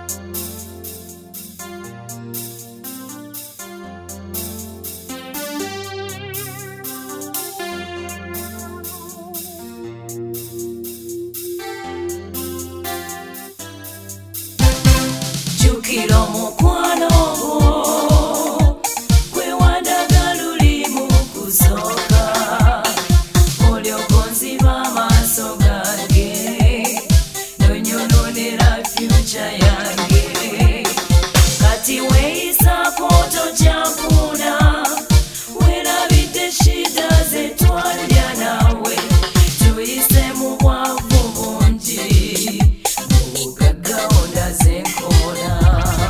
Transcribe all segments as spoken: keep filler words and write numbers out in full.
Jukira mukwano gwo gwe wandaga luli mu kusooka olyoka onziba amaaso gange nonyononera future yange kati weeyisaako tokyafuna weerabidde shida ze twalya nawe tuyise mu bwavu bungi mu bugagga ondaze enkola.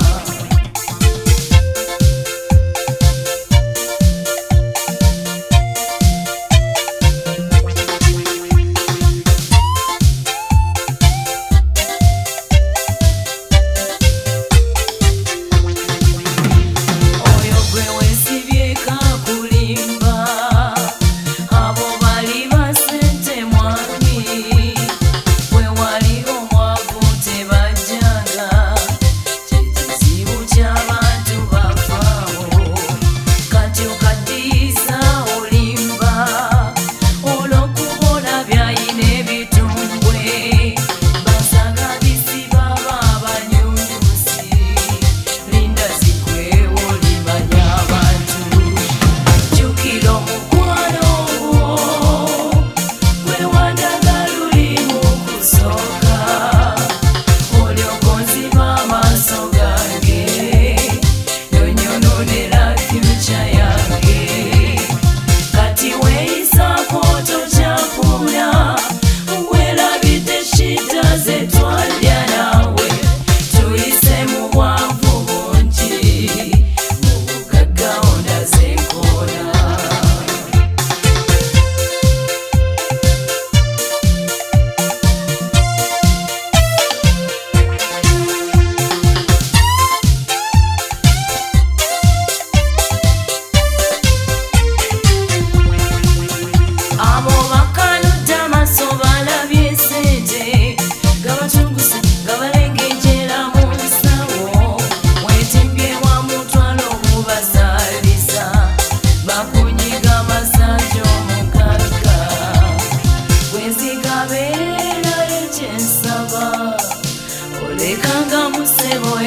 Olekanga musebo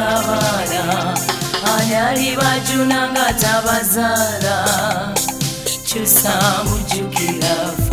ezabaana anyali bajuna nga tabazaala kyusa mujjukira